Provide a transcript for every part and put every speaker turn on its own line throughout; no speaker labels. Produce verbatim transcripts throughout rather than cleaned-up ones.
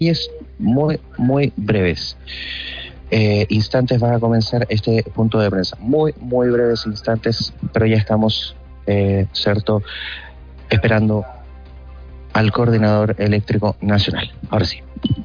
muy, muy breves eh, instantes va a comenzar este punto de prensa. Muy, muy breves instantes, pero ya estamos, eh, cierto, esperando al Coordinador Eléctrico Nacional. Ahora sí.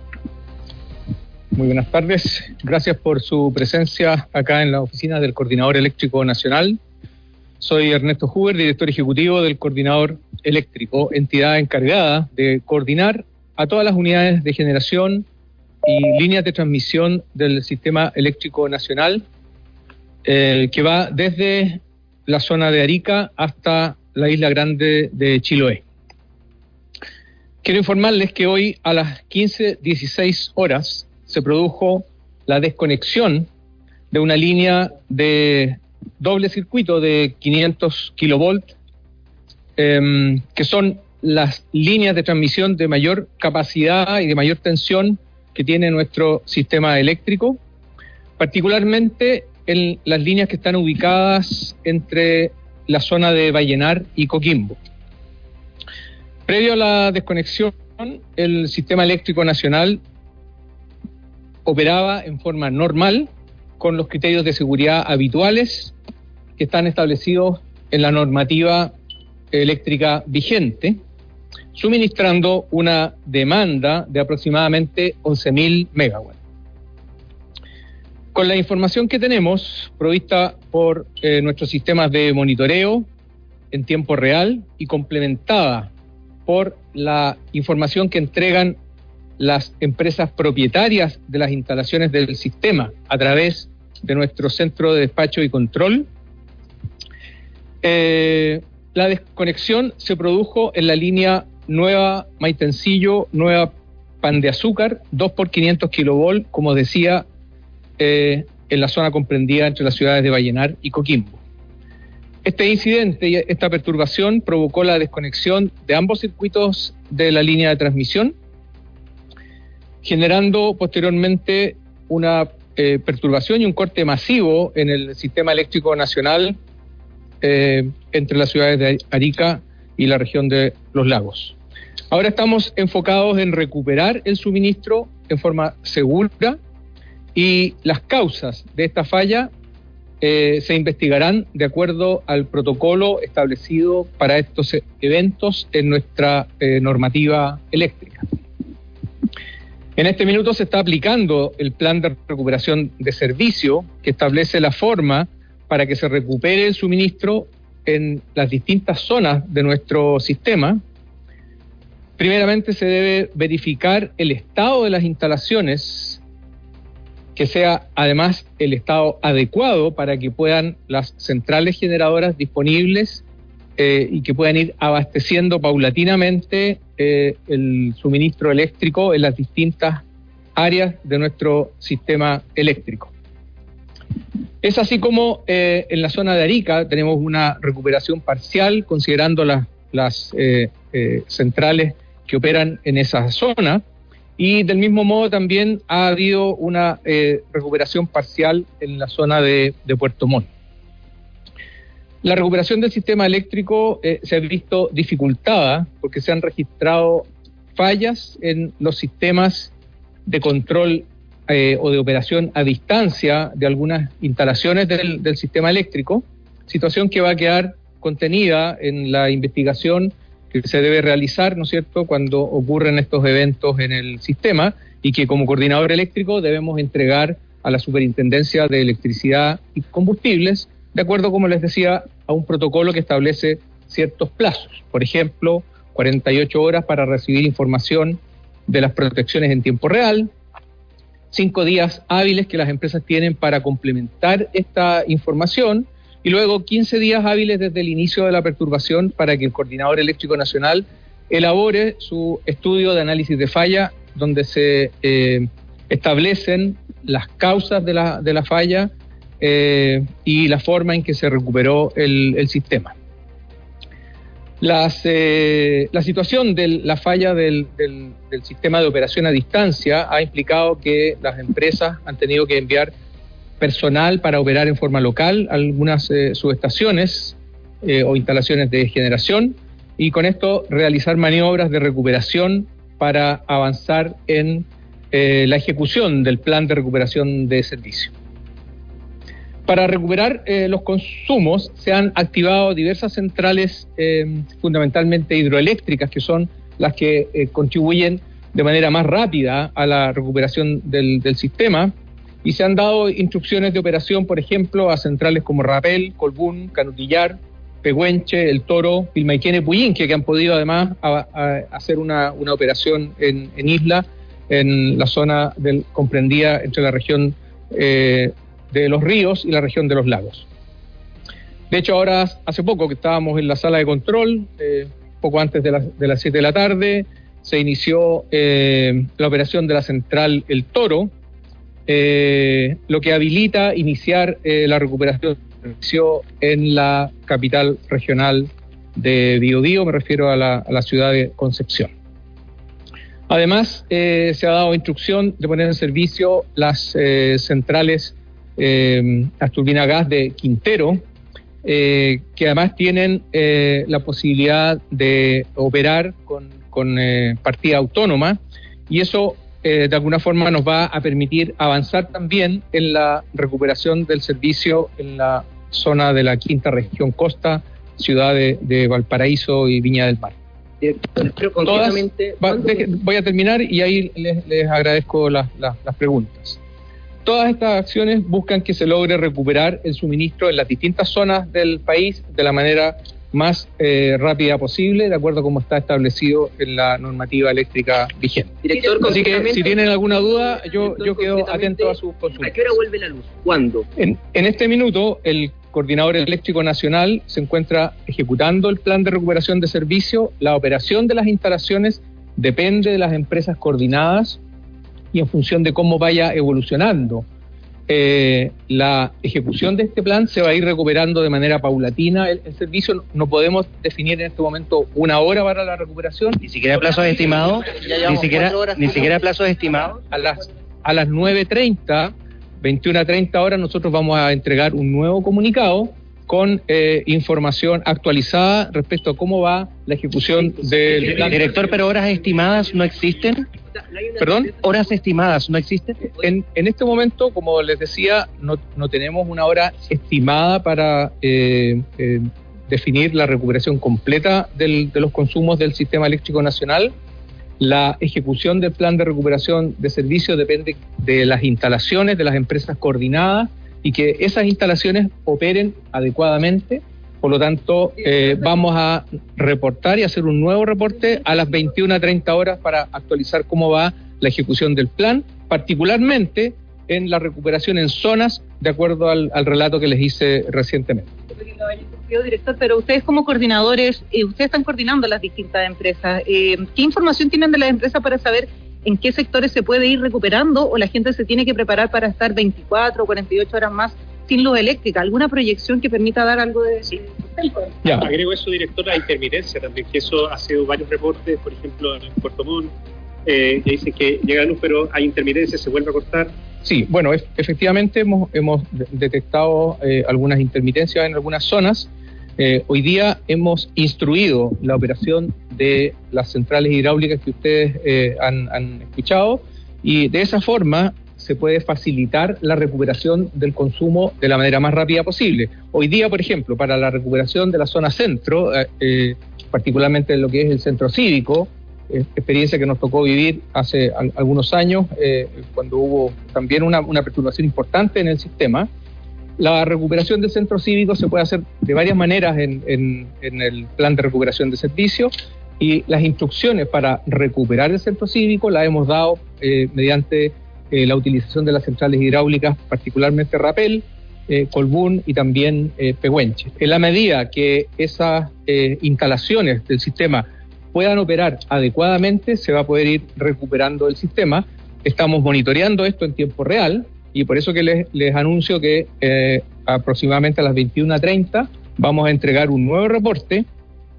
Muy buenas tardes. Gracias por su presencia acá en la oficina del Coordinador Eléctrico Nacional. Soy Ernesto Huber, director ejecutivo del Coordinador Eléctrico, entidad encargada de coordinar a todas las unidades de generación y líneas de transmisión del Sistema Eléctrico Nacional, eh, que va desde la zona de Arica hasta la Isla Grande de Chiloé. Quiero informarles que hoy a las quince dieciséis horas se produjo la desconexión de una línea de doble circuito de quinientos kilovolts, eh, que son las líneas de transmisión de mayor capacidad y de mayor tensión que tiene nuestro sistema eléctrico, particularmente en las líneas que están ubicadas entre la zona de Vallenar y Coquimbo. Previo a la desconexión, el Sistema Eléctrico Nacional operaba en forma normal con los criterios de seguridad habituales que están establecidos en la normativa eléctrica vigente, suministrando una demanda de aproximadamente once mil megawatts. Con la información que tenemos, provista por eh, nuestros sistemas de monitoreo en tiempo real y complementada por la información que entregan las empresas propietarias de las instalaciones del sistema a través de nuestro centro de despacho y control, eh, la desconexión se produjo en la línea Nueva Maitencillo, Nueva Pan de Azúcar, dos por quinientos kilovolts, como decía, eh, en la zona comprendida entre las ciudades de Vallenar y Coquimbo. Este incidente y esta perturbación provocó la desconexión de ambos circuitos de la línea de transmisión, generando posteriormente una eh, perturbación y un corte masivo en el sistema eléctrico nacional eh, entre las ciudades de Arica y la región de Los Lagos. Ahora estamos enfocados en recuperar el suministro en forma segura y las causas de esta falla eh, se investigarán de acuerdo al protocolo establecido para estos eventos en nuestra eh, normativa eléctrica. En este minuto se está aplicando el plan de recuperación de servicio que establece la forma para que se recupere el suministro en las distintas zonas de nuestro sistema. Primeramente se debe verificar el estado de las instalaciones, que sea además el estado adecuado para que puedan las centrales generadoras disponibles eh, y que puedan ir abasteciendo paulatinamente eh, el suministro eléctrico en las distintas áreas de nuestro sistema eléctrico. Es así como eh, en la zona de Arica tenemos una recuperación parcial considerando las, las eh, eh, centrales que operan en esa zona, y del mismo modo también ha habido una eh, recuperación parcial en la zona de, de Puerto Montt. La recuperación del sistema eléctrico eh, se ha visto dificultada porque se han registrado fallas en los sistemas de control eh, o de operación a distancia de algunas instalaciones del, del sistema eléctrico, situación que va a quedar contenida en la investigación que se debe realizar, ¿no es cierto?, cuando ocurren estos eventos en el sistema, y que como coordinador eléctrico debemos entregar a la Superintendencia de Electricidad y Combustibles, de acuerdo, como les decía, a un protocolo que establece ciertos plazos. Por ejemplo, cuarenta y ocho horas para recibir información de las protecciones en tiempo real, cinco días hábiles que las empresas tienen para complementar esta información, y luego quince días hábiles desde el inicio de la perturbación para que el Coordinador Eléctrico Nacional elabore su estudio de análisis de falla, donde se eh, establecen las causas de la, de la falla eh, y la forma en que se recuperó el, el sistema. Las, eh, la situación de la falla del, del, del sistema de operación a distancia ha implicado que las empresas han tenido que enviar personal para operar en forma local algunas eh, subestaciones eh, o instalaciones de generación, y con esto realizar maniobras de recuperación para avanzar en eh, la ejecución del plan de recuperación de servicio. Para recuperar eh, los consumos se han activado diversas centrales eh, fundamentalmente hidroeléctricas, que son las que eh, contribuyen de manera más rápida a la recuperación del, del sistema, y se han dado instrucciones de operación, por ejemplo, a centrales como Rapel, Colbún, Canutillar, Pehuenche, El Toro, Pilmaiquén, Puyinque, que han podido además a, a hacer una, una operación en, en isla, en la zona del, comprendida entre la región eh, de los ríos y la región de los lagos. De hecho, ahora, hace poco que estábamos en la sala de control, eh, poco antes de, la, de las siete de la tarde, se inició eh, la operación de la central El Toro, eh, lo que habilita iniciar eh, la recuperación en la capital regional de Biobío, me refiero a la, a la ciudad de Concepción. Además, eh, se ha dado instrucción de poner en servicio las eh, centrales, eh, las turbinas gas de Quintero, eh, que además tienen eh, la posibilidad de operar con, con eh, partida autónoma, y eso eh, de alguna forma nos va a permitir avanzar también en la recuperación del servicio en la zona de la quinta región costa, ciudad de, de Valparaíso y Viña del Mar.
Pero concretamente,
Todas, va, deje, voy a terminar y ahí les, les agradezco las, las, las preguntas. Todas estas acciones buscan que se logre recuperar el suministro en las distintas zonas del país de la manera más eh, rápida posible, de acuerdo a cómo está establecido en la normativa eléctrica vigente.
Director,
así que si tienen alguna duda, yo, yo quedo atento a sus consultas.
¿A qué hora vuelve la luz? ¿Cuándo?
En, en este minuto, el Coordinador Eléctrico Nacional se encuentra ejecutando el plan de recuperación de servicio. La operación de las instalaciones depende de las empresas coordinadas y en función de cómo vaya evolucionando eh, la ejecución de este plan, se va a ir recuperando de manera paulatina el, el servicio. No podemos definir en este momento una hora para la recuperación.
Ni siquiera plazos estimados, ni siquiera, ni siquiera plazos estimados.
A las, a las nueve treinta, veintiuna treinta horas, nosotros vamos a entregar un nuevo comunicado con eh, información actualizada respecto a cómo va la ejecución del plan.
Director, pero horas estimadas no existen.
¿Perdón?
¿Horas estimadas no existen?
En, en este momento, como les decía, no, no tenemos una hora estimada para eh, eh, definir la recuperación completa del, de los consumos del sistema eléctrico nacional. La ejecución del plan de recuperación de servicios depende de las instalaciones de las empresas coordinadas y que esas instalaciones operen adecuadamente. Por lo tanto, eh, vamos a reportar y hacer un nuevo reporte a las veintiuna treinta horas para actualizar cómo va la ejecución del plan, particularmente en la recuperación en zonas, de acuerdo al, al relato que les hice recientemente.
Director, pero ustedes como coordinadores, eh, ustedes están coordinando las distintas empresas. Eh, ¿Qué información tienen de las empresas para saber en qué sectores se puede ir recuperando o la gente se tiene que preparar para estar veinticuatro o cuarenta y ocho horas más sin luz eléctrica? ¿Alguna proyección que permita dar algo de sí.
Ya. Agrego eso, director, la intermitencia también, que eso ha sido varios reportes, por ejemplo, en Puerto Montt, eh, que dicen que llega luz, pero hay intermitencia, se vuelve a cortar.
Sí, bueno, e- efectivamente hemos, hemos detectado eh, algunas intermitencias en algunas zonas. Eh, hoy día hemos instruido la operación de las centrales hidráulicas que ustedes eh, han, han escuchado, y de esa forma se puede facilitar la recuperación del consumo de la manera más rápida posible. Hoy día, por ejemplo, para la recuperación de la zona centro, eh, eh, particularmente en lo que es el centro cívico, eh, experiencia que nos tocó vivir hace al, algunos años, eh, cuando hubo también una, una perturbación importante en el sistema. La recuperación del centro cívico se puede hacer de varias maneras en, en, en el plan de recuperación de servicios, y las instrucciones para recuperar el centro cívico las hemos dado eh, mediante eh, la utilización de las centrales hidráulicas, particularmente Rapel, eh, Colbún y también eh, Pehuenche. En la medida que esas eh, instalaciones del sistema puedan operar adecuadamente, se va a poder ir recuperando el sistema. Estamos monitoreando esto en tiempo real, y por eso que les, les anuncio que eh, aproximadamente a las veintiuna treinta vamos a entregar un nuevo reporte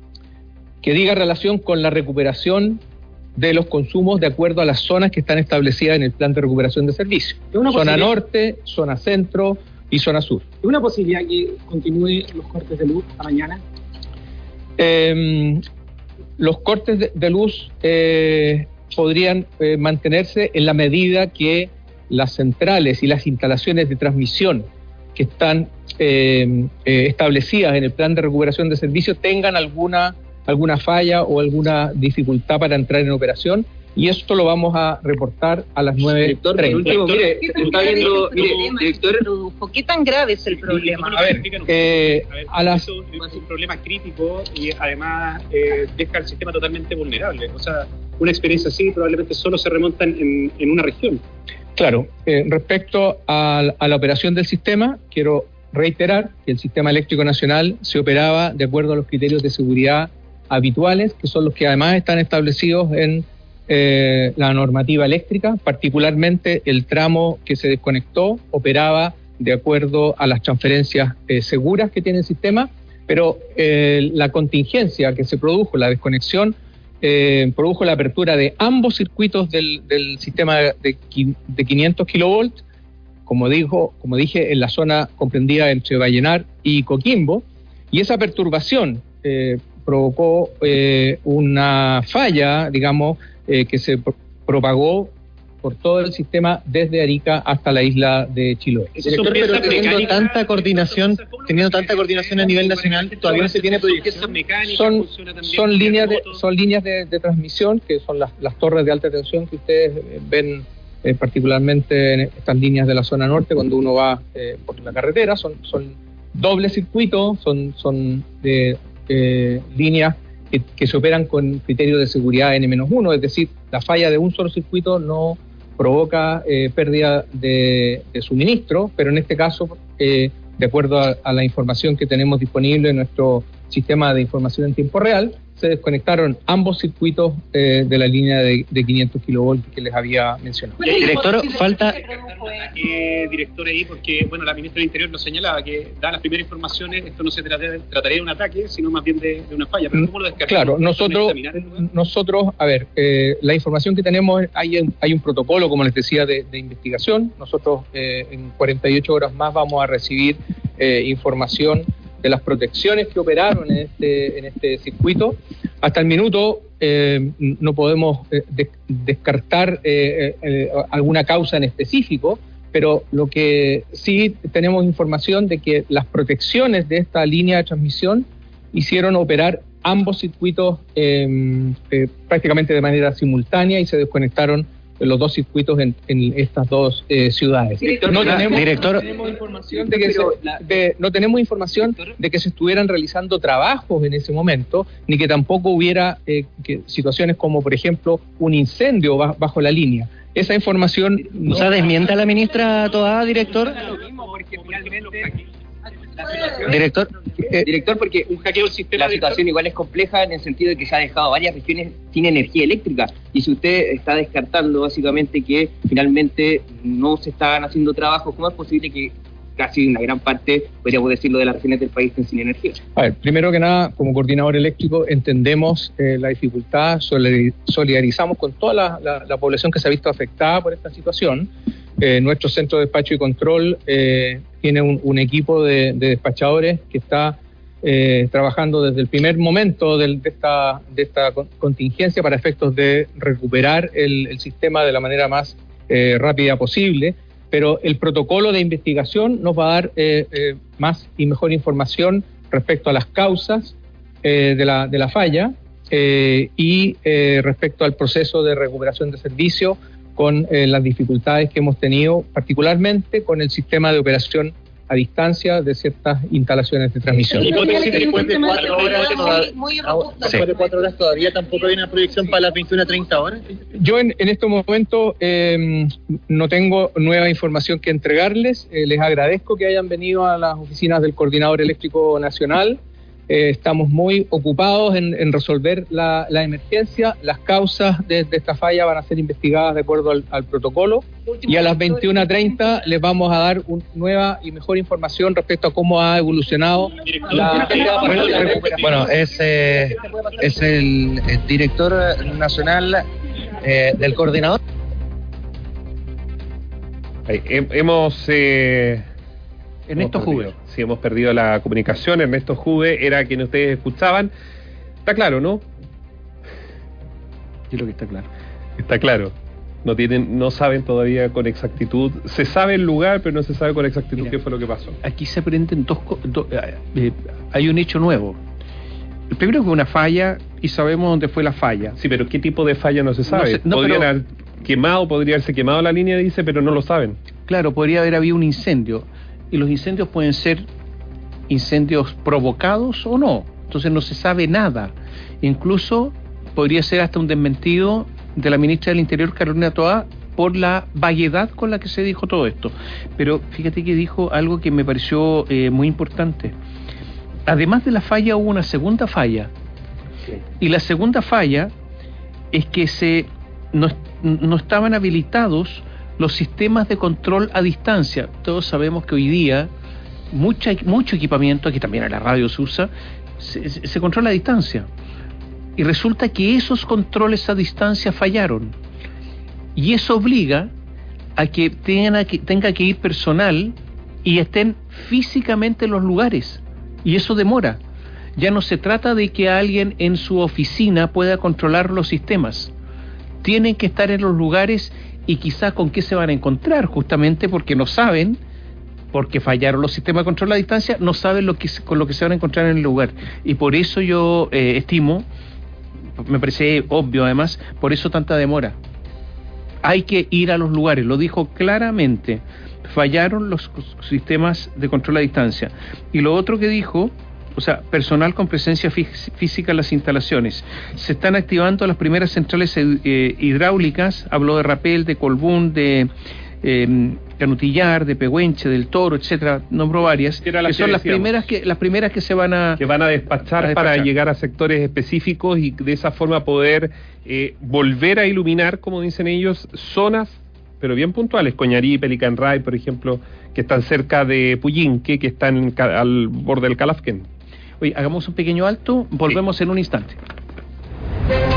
que diga relación con la recuperación de los consumos de acuerdo a las zonas que están establecidas en el plan de recuperación de servicios. Zona norte, zona centro y zona sur.
¿Es una posibilidad que continúe los cortes de luz a mañana?
Eh, los cortes de, de luz eh, podrían eh, mantenerse en la medida que las centrales y las instalaciones de transmisión que están eh, eh, establecidas en el plan de recuperación de servicios tengan alguna, alguna falla o alguna dificultad para entrar en operación, y esto lo vamos a reportar a las nueve treinta.
Director, por último, mire, está viendo, mire, director,
¿qué tan grave es el problema?
A ver, eh,
a ver,
a las...
eso es un problema crítico y además eh, deja el sistema totalmente vulnerable. O sea, una experiencia así probablemente solo se remonta en, en una región.
Claro, eh, respecto a, a la operación del sistema, quiero reiterar que el Sistema Eléctrico Nacional se operaba de acuerdo a los criterios de seguridad habituales, que son los que además están establecidos en eh, la normativa eléctrica. Particularmente el tramo que se desconectó operaba de acuerdo a las transferencias eh, seguras que tiene el sistema, pero eh, la contingencia que se produjo, la desconexión, Eh, produjo la apertura de ambos circuitos del, del sistema de, de quinientos kilovolts, como dijo, como dije, en la zona comprendida entre Vallenar y Coquimbo, y esa perturbación eh, provocó eh, una falla, digamos, eh, que se pro- propagó por todo el sistema desde Arica hasta la isla de Chiloé.
Director, pero teniendo tanta coordinación, teniendo tanta coordinación a nivel nacional, todavía no se tiene proyección.
Son, son líneas de, son líneas de, de transmisión, que son las, las torres de alta tensión que ustedes ven eh, particularmente en estas líneas de la zona norte cuando uno va eh, por la carretera. Son, son doble circuito, son, son de, eh, líneas que, que se operan con criterio de seguridad ene menos uno, es decir, la falla de un solo circuito no provoca eh, pérdida de, de suministro, pero en este caso, eh, de acuerdo a, a la información que tenemos disponible en nuestro sistema de información en tiempo real, se desconectaron ambos circuitos eh, de la línea de, de quinientos kilovolts que les había mencionado.
Director, falta...
Eh, director ahí, porque bueno, la ministra del Interior nos señalaba que, dadas las primeras informaciones, esto no se trataría, trataría de un ataque, sino más bien de, de una falla. Pero ¿cómo lo descartamos?
Claro, nosotros, nosotros, a ver, eh, la información que tenemos, hay, hay un protocolo, como les decía, de, de investigación. Nosotros eh, en cuarenta y ocho horas más vamos a recibir eh, información de las protecciones que operaron en este, en este circuito. Hasta el minuto eh, no podemos eh, de, descartar eh, eh, alguna causa en específico, pero lo que sí tenemos información de que las protecciones de esta línea de transmisión hicieron operar ambos circuitos eh, eh, prácticamente de manera simultánea y se desconectaron los dos circuitos en, en estas dos eh, ciudades.
Director,
no, tenemos,
director,
no tenemos información de que se, de, no tenemos información de que se estuvieran realizando trabajos en ese momento, ni que tampoco hubiera eh, que, situaciones como, por ejemplo, un incendio bajo, bajo la línea. Esa información...
¿No se desmienta la ministra Toá, director? Director,
eh, director, porque un hackeo del sistema, la situación igual es compleja en el sentido de que se ha dejado varias regiones sin energía eléctrica, y si usted está descartando básicamente que finalmente no se estaban haciendo trabajos, ¿cómo es posible que casi una gran parte, podríamos decirlo, de las regiones del país estén sin energía?
A ver, primero que nada, como coordinador eléctrico entendemos eh, la dificultad, solidarizamos con toda la, la, la población que se ha visto afectada por esta situación. Eh, nuestro centro de despacho y control eh, tiene un, un equipo de, de despachadores que está eh, trabajando desde el primer momento del, de, esta, de esta contingencia para efectos de recuperar el, el sistema de la manera más eh, rápida posible, pero el protocolo de investigación nos va a dar eh, eh, más y mejor información respecto a las causas eh, de, la, de la falla eh, y eh, respecto al proceso de recuperación de servicio, con eh, las dificultades que hemos tenido, particularmente con el sistema de operación a distancia de ciertas instalaciones de transmisión.
Sí, hipótesis, después de cuatro horas, todavía, después de cuatro horas todavía tampoco hay una proyección para las veintiuna a treinta horas.
Yo en, en este momento eh, no tengo nueva información que entregarles. Eh, les agradezco que hayan venido a las oficinas del Coordinador Eléctrico Nacional. Eh, estamos muy ocupados en, en resolver la, la emergencia. Las causas de, de esta falla van a ser investigadas de acuerdo al, al protocolo, y a las veintiuna treinta les vamos a dar una nueva y mejor información respecto a cómo ha evolucionado la...
Bueno, es, eh, es el, el director nacional eh, del coordinador.
Ahí, he, hemos... Eh...
Ernesto Juve.
Sí, hemos perdido la comunicación. Ernesto Juve era quien ustedes escuchaban. Está claro, ¿no?
Yo creo que está claro.
Está claro. No tienen, no saben todavía con exactitud. Se sabe el lugar, pero no se sabe con exactitud Mira, qué fue lo que pasó.
Aquí se aprenden dos cosas. Eh, hay un hecho nuevo. El primero que una falla y sabemos dónde fue la falla.
Sí, pero ¿qué tipo de falla no se sabe?
No sé, no,
Podrían
pero,
haber quemado, podría haberse quemado la línea, dice, pero no lo saben.
Claro, podría haber habido un incendio. Y los incendios pueden ser incendios provocados o no. Entonces no se sabe nada. Incluso podría ser hasta un desmentido de la ministra del Interior, Carolina Toá, por la vaguedad con la que se dijo todo esto. Pero fíjate que dijo algo que me pareció eh, muy importante. Además de la falla, hubo una segunda falla. Sí. Y la segunda falla es que se no, no estaban habilitados los sistemas de control a distancia. Todos sabemos que hoy día mucha, mucho equipamiento, aquí también en la radio se usa, se, se controla a distancia. Y resulta que esos controles a distancia fallaron. Y eso obliga a que, tengan que tenga que ir personal y estén físicamente en los lugares. Y eso demora. Ya no se trata de que alguien en su oficina pueda controlar los sistemas. Tienen que estar en los lugares y quizás con qué se van a encontrar, justamente porque no saben, porque fallaron los sistemas de control a distancia, no saben lo que, con lo que se van a encontrar en el lugar. Y por eso yo eh, estimo, me parece obvio además, por eso tanta demora. Hay que ir a los lugares, lo dijo claramente. Fallaron los sistemas de control a distancia. Y lo otro que dijo, o sea, personal con presencia fí- física en las instalaciones. Se están activando las primeras centrales eh, hidráulicas, habló de Rapel, de Colbún, de eh, Canutillar, de Pehuenche, del Toro, etcétera, nombró varias, que, que son las primeras que las primeras que se van a
que van a despachar, a despachar para llegar a sectores específicos y de esa forma poder eh, volver a iluminar, como dicen ellos, zonas pero bien puntuales, Coñarí, Pelican Ray, por ejemplo, que están cerca de Puyinque, que están al borde del Calafquén.
Oye, hagamos un pequeño alto, volvemos sí. en un instante.